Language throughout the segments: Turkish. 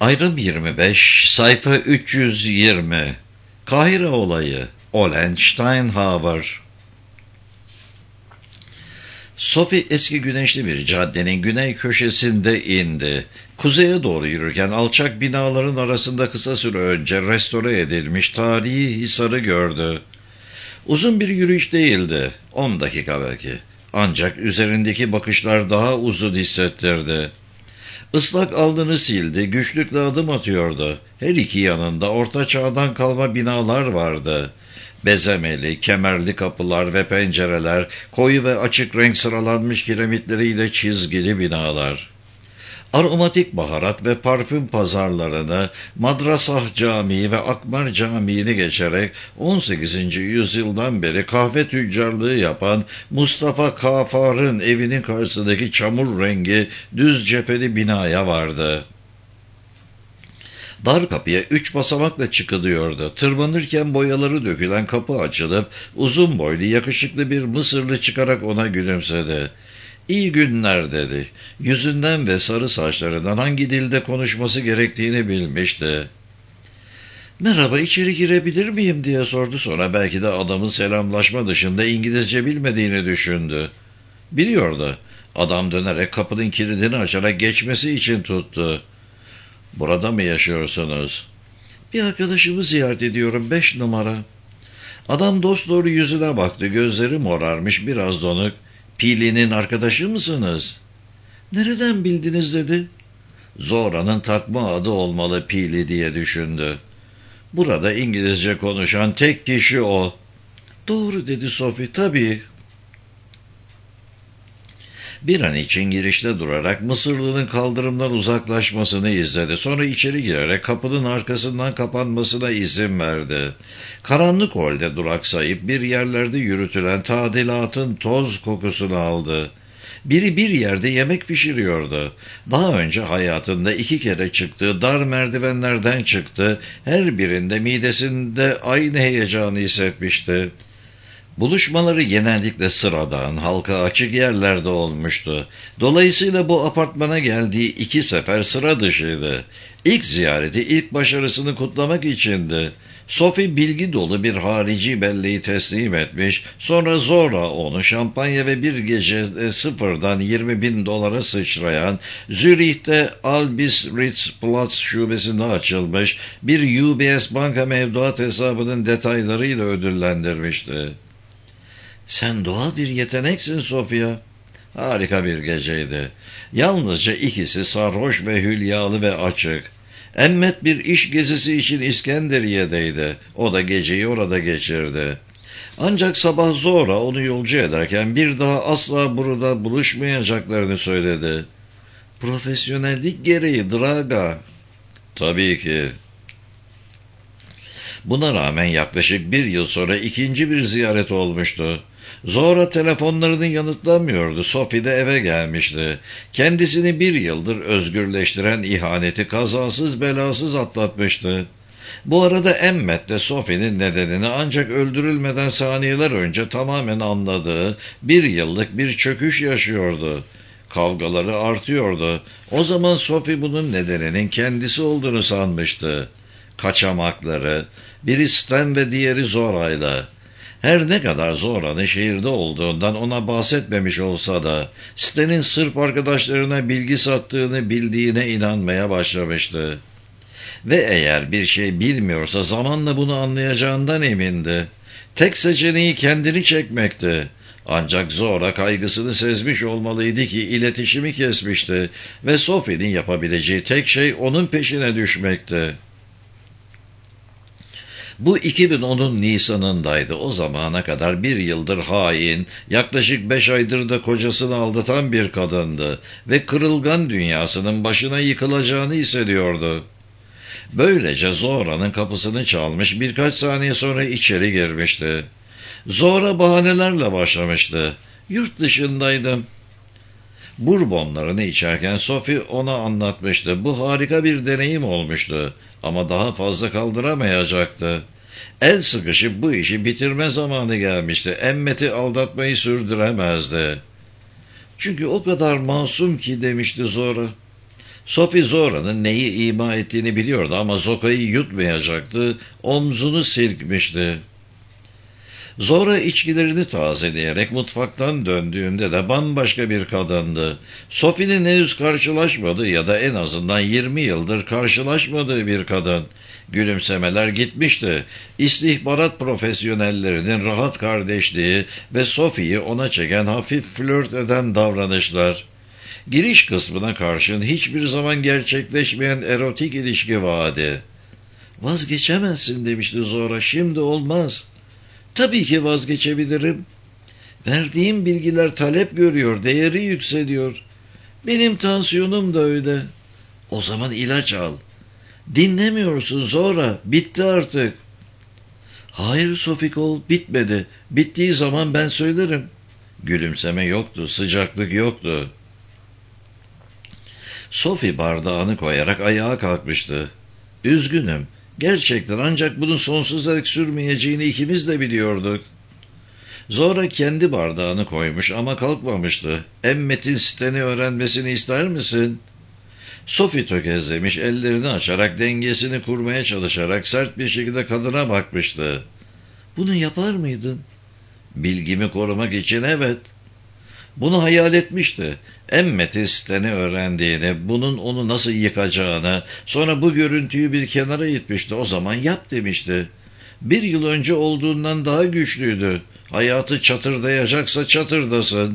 Ayrım 25, sayfa 320. Kahire olayı. Olen Steinhauer. Sophie eski güneşli bir caddenin güney köşesinde indi. Kuzeye doğru yürürken alçak binaların arasında kısa süre önce restore edilmiş tarihi hisarı gördü. Uzun bir yürüyüş değildi, 10 dakika belki. Ancak üzerindeki bakışlar daha uzun hissettirdi. Islak alnını sildi, güçlükle adım atıyordu. Her iki yanında orta çağdan kalma binalar vardı. Bezemeli, kemerli kapılar ve pencereler, koyu ve açık renk sıralanmış kiremitleriyle çizgili binalar. Aromatik baharat ve parfüm pazarlarını, Madrasah Camii ve Akmar Camii'ni geçerek 18. yüzyıldan beri kahve tüccarlığı yapan Mustafa Kafar'ın evinin karşısındaki çamur rengi düz cepheli binaya vardı. Dar kapıya 3 basamakla çıkılıyordu. Tırmanırken boyaları dökülen kapı açılıp uzun boylu yakışıklı bir Mısırlı çıkarak ona gülümsedi. "İyi günler" dedi. Yüzünden ve sarı saçlarından hangi dilde konuşması gerektiğini bilmişti. "Merhaba, içeri girebilir miyim?" diye sordu. Sonra belki de adamın selamlaşma dışında İngilizce bilmediğini düşündü. Biliyordu. Adam dönerek kapının kilidini açarak geçmesi için tuttu. "Burada mı yaşıyorsunuz?" "Bir arkadaşımı ziyaret ediyorum, 5 numara." Adam dosdoğru yüzüne baktı. Gözleri morarmış, biraz donuk. "Pili'nin arkadaşı mısınız?" "Nereden bildiniz?" dedi. Zora'nın takma adı olmalı Pili diye düşündü. Burada İngilizce konuşan tek kişi o. "Doğru" dedi Sophie, "tabii." Bir an için girişte durarak Mısırlı'nın kaldırımdan uzaklaşmasını izledi. Sonra içeri girerek kapının arkasından kapanmasına izin verdi. Karanlık holde duraksayıp bir yerlerde yürütülen tadilatın toz kokusunu aldı. Biri bir yerde yemek pişiriyordu. Daha önce hayatında 2 kere çıktığı dar merdivenlerden çıktı. Her birinde midesinde aynı heyecanı hissetmişti. Buluşmaları genellikle sıradan, halka açık yerlerde olmuştu. Dolayısıyla bu apartmana geldiği 2 sefer sıra dışıydı. İlk ziyareti ilk başarısını kutlamak içindi. Sophie bilgi dolu bir harici belleği teslim etmiş, sonra Zora onu şampanya ve bir gece sıfırdan 20.000 dolara sıçrayan, Zürih'te Albis Ritz Platz şubesinde açılmış bir UBS banka mevduat hesabının detaylarıyla ödüllendirmişti. "Sen doğal bir yeteneksin Sofia." Harika bir geceydi. Yalnızca ikisi sarhoş ve hülyalı ve açık. Emmet bir iş gezisi için İskenderiye'deydi. O da geceyi orada geçirdi. Ancak sabah Zora onu yolcu ederken bir daha asla burada buluşmayacaklarını söyledi. "Profesyonellik gereği Draga." "Tabii ki." Buna rağmen yaklaşık 1 yıl sonra ikinci bir ziyaret olmuştu. Zora telefonlarını yanıtlamıyordu. Sophie de eve gelmişti. Kendisini 1 yıldır özgürleştiren ihaneti kazasız belasız atlatmıştı. Bu arada Emmet de Sophie'nin nedenini ancak öldürülmeden saniyeler önce tamamen anladığı 1 yıllık bir çöküş yaşıyordu. Kavgaları artıyordu. O zaman Sophie bunun nedeninin kendisi olduğunu sanmıştı. Kaçamakları, biri Stan ve diğeri Zora'yla. Her ne kadar Zora'nın şehirde olduğundan ona bahsetmemiş olsa da Stan'in Sırp arkadaşlarına bilgi sattığını bildiğine inanmaya başlamıştı. Ve eğer bir şey bilmiyorsa zamanla bunu anlayacağından emindi. Tek seçeneği kendini çekmekti. Ancak Zora kaygısını sezmiş olmalıydı ki iletişimi kesmişti ve Sophie'nin yapabileceği tek şey onun peşine düşmekti. Bu 2010'un Nisan'ındaydı. O zamana kadar 1 yıldır hain, yaklaşık 5 aydır da kocasını aldatan bir kadındı ve kırılgan dünyasının başına yıkılacağını hissediyordu. Böylece Zora'nın kapısını çalmış, birkaç saniye sonra içeri girmişti. Zora bahanelerle başlamıştı. "Yurt dışındaydım." Bourbonlarını içerken Sophie ona anlatmıştı. Bu harika bir deneyim olmuştu ama daha fazla kaldıramayacaktı. El sıkışıp bu işi bitirme zamanı gelmişti. Emmet'i aldatmayı sürdüremezdi. "Çünkü o kadar masum ki" demişti Zora. Sophie Zora'nın neyi ima ettiğini biliyordu ama Zoka'yı yutmayacaktı, omzunu silkmişti. Zora içkilerini tazeleyerek mutfaktan döndüğünde de bambaşka bir kadındı. Sophie'nin henüz karşılaşmadığı ya da en azından 20 yıldır karşılaşmadığı bir kadın. Gülümsemeler gitmişti. İstihbarat profesyonellerinin rahat kardeşliği ve Sophie'yi ona çeken hafif flört eden davranışlar. Giriş kısmına karşın hiçbir zaman gerçekleşmeyen erotik ilişki vaadi. "Vazgeçemezsin," demişti Zora, "şimdi olmaz." "Tabii ki vazgeçebilirim. Verdiğim bilgiler talep görüyor, değeri yükseliyor. Benim tansiyonum da öyle." "O zaman ilaç al." "Dinlemiyorsun Zora, bitti artık." "Hayır Sophie Cole, bitmedi. Bittiği zaman ben söylerim." Gülümseme yoktu, sıcaklık yoktu. Sophie bardağını koyarak ayağa kalkmıştı. "Üzgünüm. Gerçekten, ancak bunun sonsuza dek sürmeyeceğini ikimiz de biliyorduk." Zora kendi bardağını koymuş ama kalkmamıştı. "Emmet'in siteni öğrenmesini ister misin?" Sophie tökezlemiş, ellerini açarak, dengesini kurmaya çalışarak sert bir şekilde kadına bakmıştı. "Bunu yapar mıydın?" "Bilgimi korumak için evet." Bunu hayal etmişti. Emmet'in siteni öğrendiğini, bunun onu nasıl yıkacağını, sonra bu görüntüyü bir kenara itmişti. "O zaman yap," demişti. 1 yıl önce olduğundan daha güçlüydü. Hayatı çatırdayacaksa çatırdasın.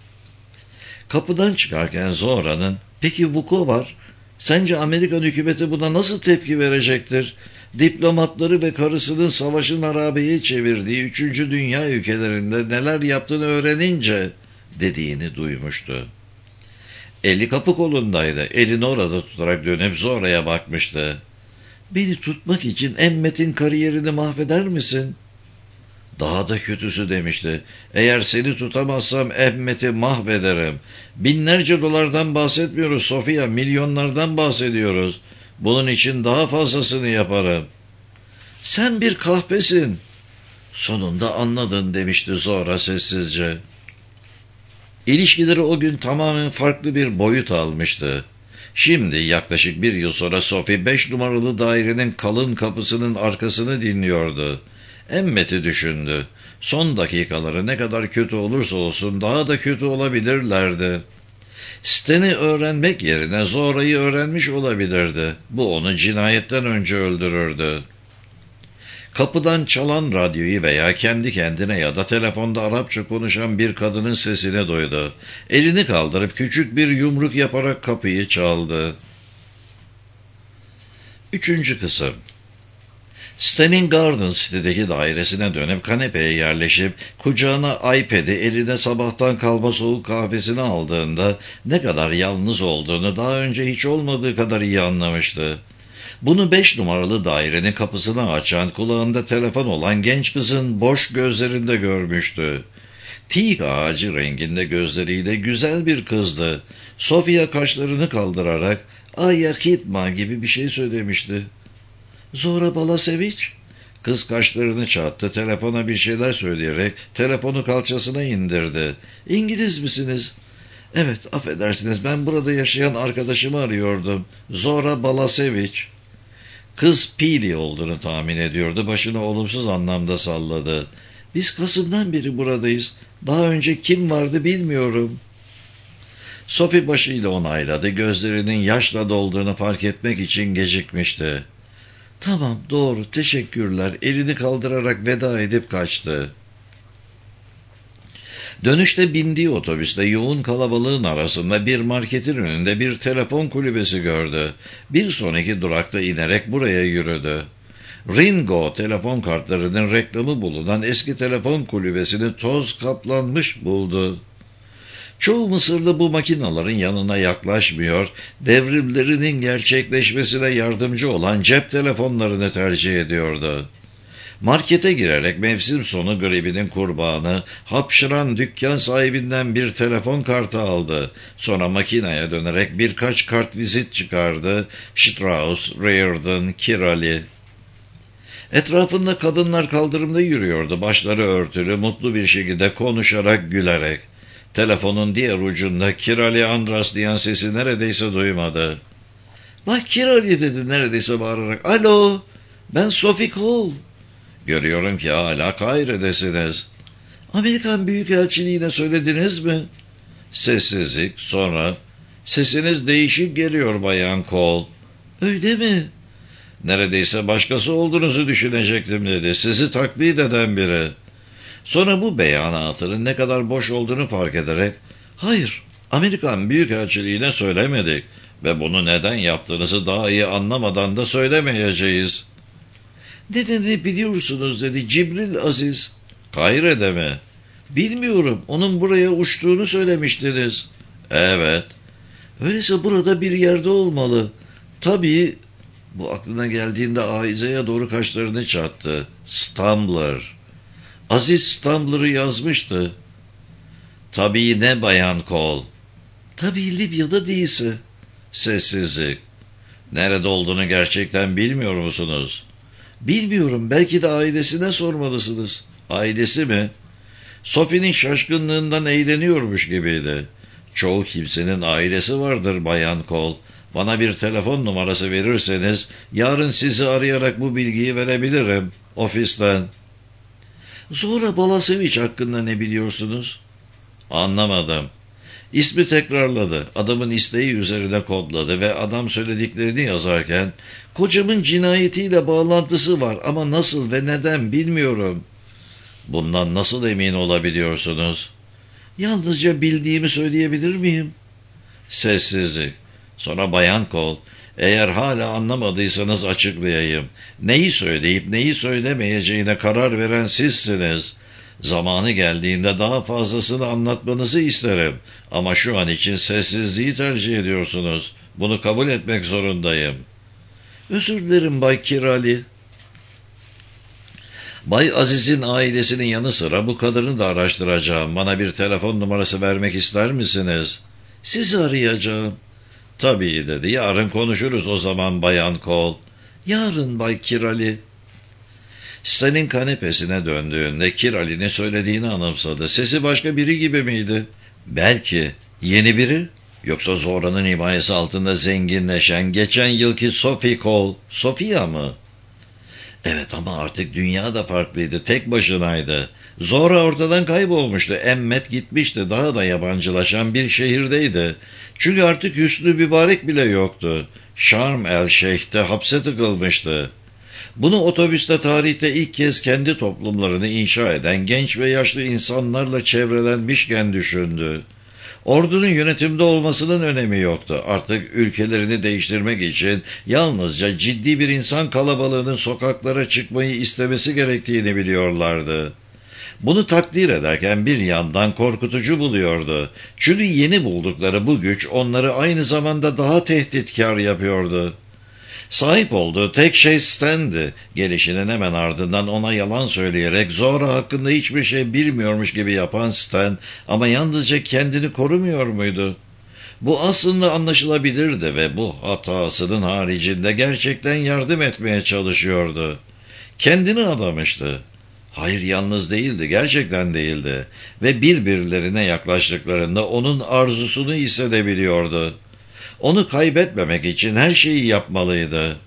Kapıdan çıkarken Zora'nın, "Peki Vukovar, sence Amerikan hükümeti buna nasıl tepki verecektir? Diplomatları ve karısının savaşın harabeye çevirdiği 3. Dünya ülkelerinde neler yaptığını öğrenince," dediğini duymuştu. Eli kapı kolundaydı. Elini orada tutarak dönüp Zora'ya bakmıştı. "Beni tutmak için Emmet'in kariyerini mahveder misin?" "Daha da kötüsü," demişti. "Eğer seni tutamazsam Emmet'i mahvederim. Binlerce dolardan bahsetmiyoruz Sofia, milyonlardan bahsediyoruz. Bunun için daha fazlasını yaparım." "Sen bir kahpesin." "Sonunda anladın," demişti Zora sessizce. İlişkileri o gün tamamen farklı bir boyut almıştı. Şimdi yaklaşık 1 yıl sonra Sophie 5 numaralı dairenin kalın kapısının arkasını dinliyordu. Emmet'i düşündü. Son dakikaları ne kadar kötü olursa olsun daha da kötü olabilirlerdi. Sten'i öğrenmek yerine Zora'yı öğrenmiş olabilirdi. Bu onu cinayetten önce öldürürdü. Kapıdan çalan radyoyu veya kendi kendine ya da telefonda Arapça konuşan bir kadının sesini duydu. Elini kaldırıp küçük bir yumruk yaparak kapıyı çaldı. 3. kısım. Stan'in Garden City'deki dairesine dönüp kanepeye yerleşip kucağına iPad'i, eline sabahtan kalma soğuk kahvesini aldığında ne kadar yalnız olduğunu daha önce hiç olmadığı kadar iyi anlamıştı. Bunu 5 numaralı dairenin kapısını açan, kulağında telefon olan genç kızın boş gözlerinde görmüştü. Teak ağacı renginde gözleriyle güzel bir kızdı. Sofia kaşlarını kaldırarak "Aya Hitma" gibi bir şey söylemişti. "Zora Balaseviç?" Kız kaşlarını çattı, telefona bir şeyler söyleyerek telefonu kalçasına indirdi. "İngiliz misiniz?" "Evet, affedersiniz, ben burada yaşayan arkadaşımı arıyordum. Zora Balaseviç." Kız Pili olduğunu tahmin ediyordu. Başını olumsuz anlamda salladı. "Biz Kasım'dan beri buradayız. Daha önce kim vardı bilmiyorum." Sophie başıyla onayladı. Gözlerinin yaşla dolduğunu fark etmek için gecikmişti. "Tamam, doğru, teşekkürler." Elini kaldırarak veda edip kaçtı. Dönüşte bindiği otobüste yoğun kalabalığın arasında bir marketin önünde bir telefon kulübesi gördü. Bir sonraki durakta inerek buraya yürüdü. Ringo telefon kartlarının reklamı bulunan eski telefon kulübesini toz kaplanmış buldu. Çoğu Mısırlı bu makinaların yanına yaklaşmıyor, devrimlerinin gerçekleşmesine yardımcı olan cep telefonlarını tercih ediyordu. Markete girerek mevsim sonu gribinin kurbanı, hapşıran dükkan sahibinden bir telefon kartı aldı. Sonra makineye dönerek birkaç kartvizit çıkardı. Strauss, Reardon, Kirali. Etrafında kadınlar kaldırımda yürüyordu, başları örtülü, mutlu bir şekilde konuşarak, gülerek. Telefonun diğer ucunda Kirali Andras diyen sesi neredeyse duymadı. Bak Kirali dedi neredeyse bağırarak. Alo, ben Sophie Cole. Görüyorum ki hala Kahire'desiniz. Amerikan Büyükelçiliğine söylediniz mi? Sessizlik, sonra sesiniz değişik geliyor Bayan Cole. Öyle mi? Neredeyse başkası olduğunuzu düşünecektim dedi. Sizi taklit eden biri. Sonra bu beyanatının ne kadar boş olduğunu fark ederek, hayır, Amerikan Büyükelçiliğine söylemedik ve bunu neden yaptığınızı daha iyi anlamadan da söylemeyeceğiz. Nedeni biliyorsunuz dedi Cibril Aziz. Kahire'de mi? Bilmiyorum, onun buraya uçtuğunu söylemiştiniz. Evet. Öyleyse burada bir yerde olmalı. Tabii, bu aklına geldiğinde Aize'ye doğru kaşlarını çattı. Stumbler. Aziz Stumbler'ı yazmıştı. Tabii ne Bayan Cole? Tabii Libya'da değilse. Sessizlik. Nerede olduğunu gerçekten bilmiyor musunuz? Bilmiyorum, belki de ailesine sormalısınız. Ailesi mi? Sophie'nin şaşkınlığından eğleniyormuş gibiydi. Çoğu kimsenin ailesi vardır Bayan Cole. Bana bir telefon numarası verirseniz yarın sizi arayarak bu bilgiyi verebilirim ofisten. Zora Balaseviç hakkında ne biliyorsunuz? Anlamadım. İsmi tekrarladı. Adamın isteği üzerine kodladı ve adam söylediklerini yazarken kocamın cinayetiyle bağlantısı var ama nasıl ve neden bilmiyorum. Bundan nasıl emin olabiliyorsunuz? Yalnızca bildiğimi söyleyebilir miyim? Sessizlik. Sonra Bayan Cole, eğer hala anlamadıysanız açıklayayım. Neyi söyleyip neyi söylemeyeceğine karar veren sizsiniz. Zamanı geldiğinde daha fazlasını anlatmanızı isterim. Ama şu an için sessizliği tercih ediyorsunuz. Bunu kabul etmek zorundayım. Özür dilerim Bay Kirali. Bay Aziz'in ailesinin yanı sıra bu kadını da araştıracağım. Bana bir telefon numarası vermek ister misiniz? Sizi arayacağım. Tabii dedi. Yarın konuşuruz o zaman Bayan Cole. Yarın Bay Kirali. Stan'in kanepesine döndüğünde Kirali'nin söylediğini anımsadı. Sesi başka biri gibi miydi? Belki. Yeni biri? Yoksa Zora'nın himayesi altında zenginleşen geçen yılki Sophie Cole. Sophia mı? Evet ama artık dünya da farklıydı. Tek başınaydı. Zora ortadan kaybolmuştu. Emmet gitmişti. Daha da yabancılaşan bir şehirdeydi. Çünkü artık Hüsnü Mübarek bile yoktu. Şarm el Şeyh'te hapse tıkılmıştı. Bunu otobüste tarihte ilk kez kendi toplumlarını inşa eden genç ve yaşlı insanlarla çevrelenmişken düşündü. Ordunun yönetimde olmasının önemi yoktu. Artık ülkelerini değiştirmek için yalnızca ciddi bir insan kalabalığının sokaklara çıkmayı istemesi gerektiğini biliyorlardı. Bunu takdir ederken bir yandan korkutucu buluyordu. Çünkü yeni buldukları bu güç onları aynı zamanda daha tehditkar yapıyordu. Sahip olduğu tek şey Stan'di. Gelişinin hemen ardından ona yalan söyleyerek Zora hakkında hiçbir şey bilmiyormuş gibi yapan Stan ama yalnızca kendini korumuyor muydu? Bu aslında anlaşılabilirdi ve bu hatasının haricinde gerçekten yardım etmeye çalışıyordu. Kendini adamıştı. Hayır, yalnız değildi, gerçekten değildi ve birbirlerine yaklaştıklarında onun arzusunu hissedebiliyordu. Onu kaybetmemek için her şeyi yapmalıydı.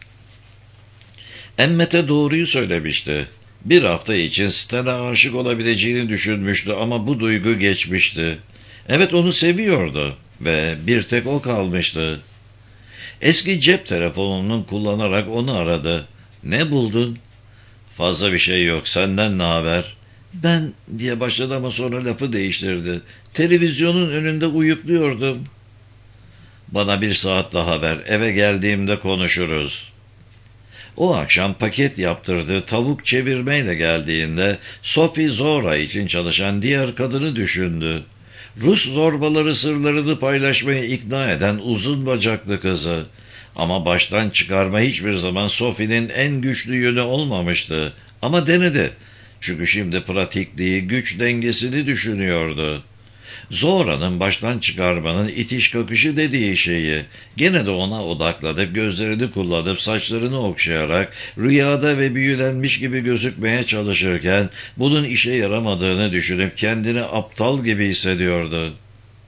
Emmet'e doğruyu söylemişti. Bir hafta için Stan'a aşık olabileceğini düşünmüştü ama bu duygu geçmişti. Evet, onu seviyordu ve bir tek o kalmıştı. Eski cep telefonunu kullanarak onu aradı. Ne buldun? Fazla bir şey yok, senden ne haber? Ben diye başladı ama sonra lafı değiştirdi. Televizyonun önünde uyukluyordum. Bana bir saat daha ver, eve geldiğimde konuşuruz. O akşam paket yaptırdığı tavuk çevirmeyle geldiğinde Sophie Zora için çalışan diğer kadını düşündü. Rus zorbaları sırlarını paylaşmaya ikna eden uzun bacaklı kızı. Ama baştan çıkarma hiçbir zaman Sophie'nin en güçlü yönü olmamıştı. Ama denedi. Çünkü şimdi pratikliği, güç dengesini düşünüyordu. Zora'nın baştan çıkarmanın itiş kakışı dediği şeyi. Gene de ona odaklanıp gözlerini kullanıp saçlarını okşayarak rüyada ve büyülenmiş gibi gözükmeye çalışırken bunun işe yaramadığını düşünüp kendini aptal gibi hissediyordu.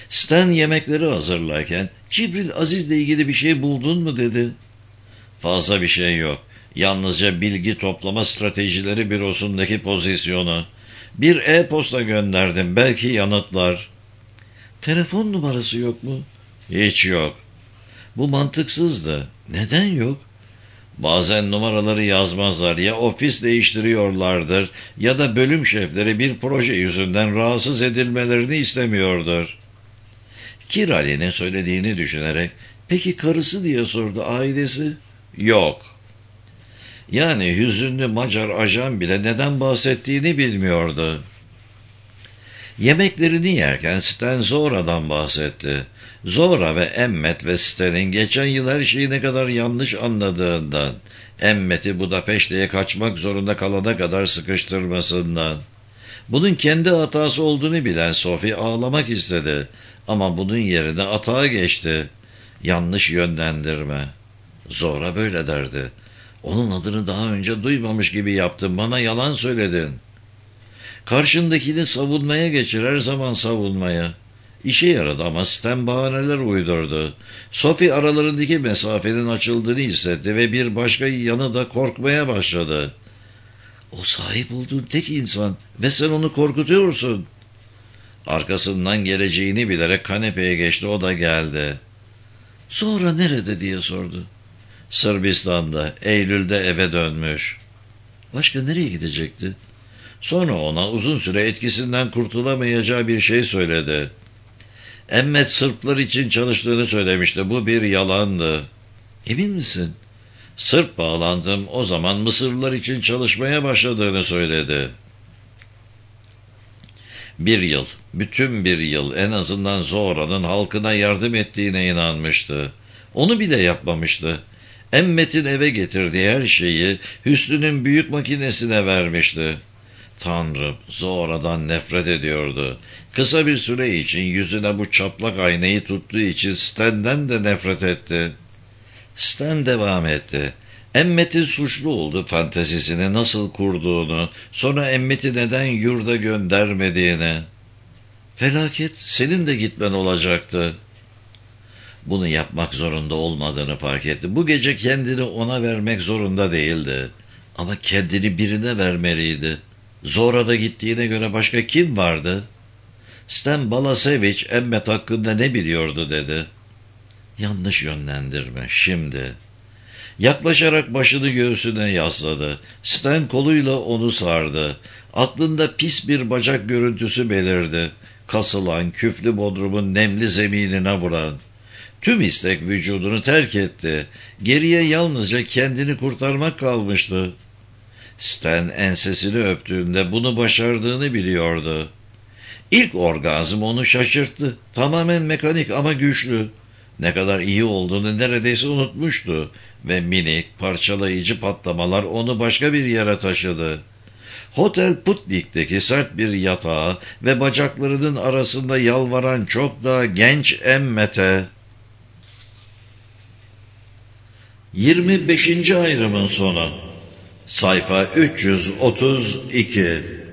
Stan yemekleri hazırlarken Cibril Aziz'le ilgili bir şey buldun mu dedi. Fazla bir şey yok. Yalnızca bilgi toplama stratejileri bürosundaki pozisyonu. Bir e-posta gönderdim. Belki yanıtlar. Telefon numarası yok mu? Hiç yok. Bu mantıksızdı. Neden yok? Bazen numaraları yazmazlar, ya ofis değiştiriyorlardır ya da bölüm şefleri bir proje yüzünden rahatsız edilmelerini istemiyordur. Kirali'nin söylediğini düşünerek, peki karısı diye sordu, ailesi? Yok. Yani hüzünlü Macar ajan bile neden bahsettiğini bilmiyordu. Yemeklerini yerken Stan Zora'dan bahsetti. Zora ve Emmet ve Stan'in geçen yıl her şeyi ne kadar yanlış anladığından, Emmet'i Budapeşte'ye kaçmak zorunda kalana kadar sıkıştırmasından. Bunun kendi hatası olduğunu bilen Sophie ağlamak istedi. Ama bunun yerine atağa geçti. Yanlış yönlendirme. Zora böyle derdi. Onun adını daha önce duymamış gibi yaptın, bana yalan söyledin. Karşındakini savunmaya geçir, her zaman savunmaya. İşe yaradı ama Stan bahaneler uydurdu. Sophie aralarındaki mesafenin açıldığını hissetti ve bir başka yanı da korkmaya başladı. O sahip olduğun tek insan ve sen onu korkutuyorsun. Arkasından geleceğini bilerek kanepeye geçti, o da geldi. Sonra nerede diye sordu. Sırbistan'da, Eylül'de eve dönmüş. Başka nereye gidecekti? Sonra ona uzun süre etkisinden kurtulamayacağı bir şey söyledi. Emmet Sırplar için çalıştığını söylemişti. Bu bir yalandı. Emin misin? Sırp bağlantım o zaman Mısırlılar için çalışmaya başladığını söyledi. Bir yıl, bütün bir yıl en azından Zora'nın halkına yardım ettiğine inanmıştı. Onu bile yapmamıştı. Emmet'in eve getirdiği her şeyi Hüsnü'nün büyük makinesine vermişti. Tanrım, Zora'dan nefret ediyordu. Kısa bir süre için yüzüne bu çaplak aynayı tuttuğu için Stan'den de nefret etti. Stan devam etti. Emmet'in suçlu olduğu fantezisini nasıl kurduğunu, sonra Emmet'i neden yurda göndermediğini. Felaket, senin de gitmen olacaktı. Bunu yapmak zorunda olmadığını fark etti. Bu gece kendini ona vermek zorunda değildi. Ama kendini birine vermeliydi. Zora'da gittiğine göre başka kim vardı? Stan Balasevic Emmet hakkında ne biliyordu dedi. Yanlış yönlendirme, şimdi. Yaklaşarak başını göğsüne yasladı. Stan koluyla onu sardı. Aklında pis bir bacak görüntüsü belirdi. Kasılan, küflü bodrumun nemli zeminine vuran. Tüm istek vücudunu terk etti. Geriye yalnızca kendini kurtarmak kalmıştı. Stan ensesini öptüğünde bunu başardığını biliyordu. İlk orgazm onu şaşırttı. Tamamen mekanik ama güçlü. Ne kadar iyi olduğunu neredeyse unutmuştu ve minik, parçalayıcı patlamalar onu başka bir yere taşıdı. Hotel Putnik'teki sert bir yatağa ve bacaklarının arasında yalvaran çok daha genç Emmet'e. 25. ayrımın sonu. Sayfa 332.